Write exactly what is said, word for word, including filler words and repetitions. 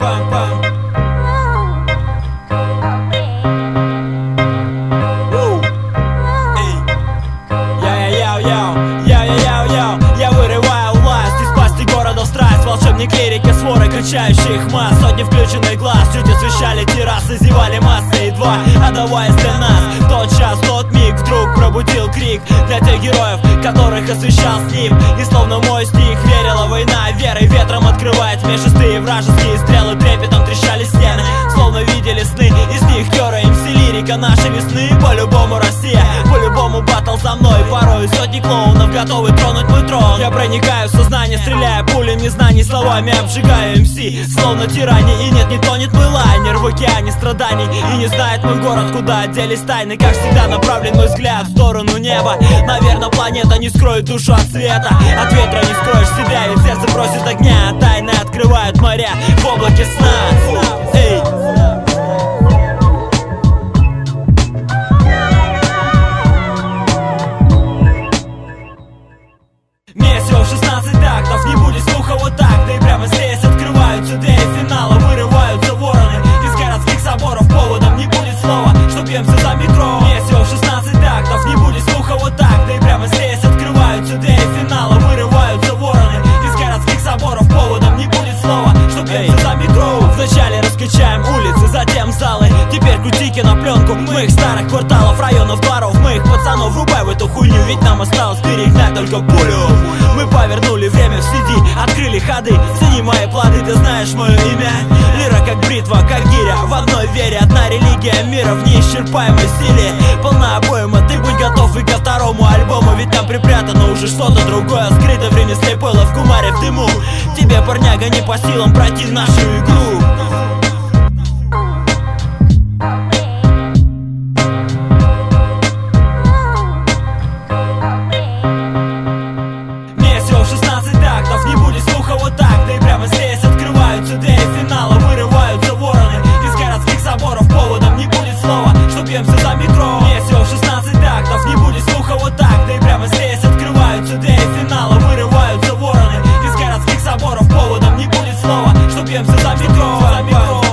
Пам-пам. Я вырываю власть из пасти города в страсть. Волшебник лирики, своры кричащих масс. Сотни включенных глаз, чуть освещали террасы. Зевали массы, едва отдаваясь для нас. Тот час, тот миг вдруг пробудил крик для тех героев, которых освещал с ним. И словно мой стих верила война верой ветром открывает смешистые вражеские стрелы. Трепетом трещали стены, словно видели сны. Из них тёра им все лирика нашей весны. По-любому Россия, по-любому баттл за мной. Порой сотни клоунов готовы тронуть мой трон. Я проникаю в сознание, стреляя пулями незнаний, словами обжигаю эм си, словно тиране. И нет, не тонет мой лайнер в океане страданий. И не знает мой город, куда делись тайны. Как всегда направлен мой взгляд в сторону неба. Наверное, планета не скроет душу от света. От ветра не скроешь себя, ведь сердце просит огня. Тайны открывают моря в облаке сна. Эй! Мне всего шестнадцать тактов, не будет слуха вот так. Да и прямо здесь открываются двери финала. Вырываются вороны из городских соборов. Поводом не будет слова, что бьемся за метро. Мне всего шестнадцать тактов, не будет слуха вот так. Да и прямо здесь открываются двери финала. Вырываются вороны из городских соборов. Поводом не будет слова, что бьемся за метро. Вначале раскачаем улицы, затем залы. Теперь крутики на пленку моих старых кварталов, районов, дворов, моих пацанов. Врубай в эту хуйню, ведь нам осталось перегнать только пулю. Мы повернули время в си ди, открыли ходы, цени мои плоды, ты знаешь мое имя. Лира как бритва, как гиря, в одной вере. Одна религия мира в неисчерпаемой силе. Полна обойма, ты будь готов и ко второму альбому. Ведь там припрятано уже что-то другое, скрыто в риме слепой лов кумаре в дыму. Тебе, парняга, не по силам пройти нашу игру. шестнадцать тактов, не будет слуха вот так. Да и прямо здесь открываются двери финала. Вырываются вороны из городских соборов. Поводом не будет слова, что бьемся за метро. Мне всего шестнадцать тактов, не будет слуха вот так. Да и прямо здесь открываются двери финала. Вырываются вороны из городских соборов. Поводом не будет слова, что бьемся за метро, за метро.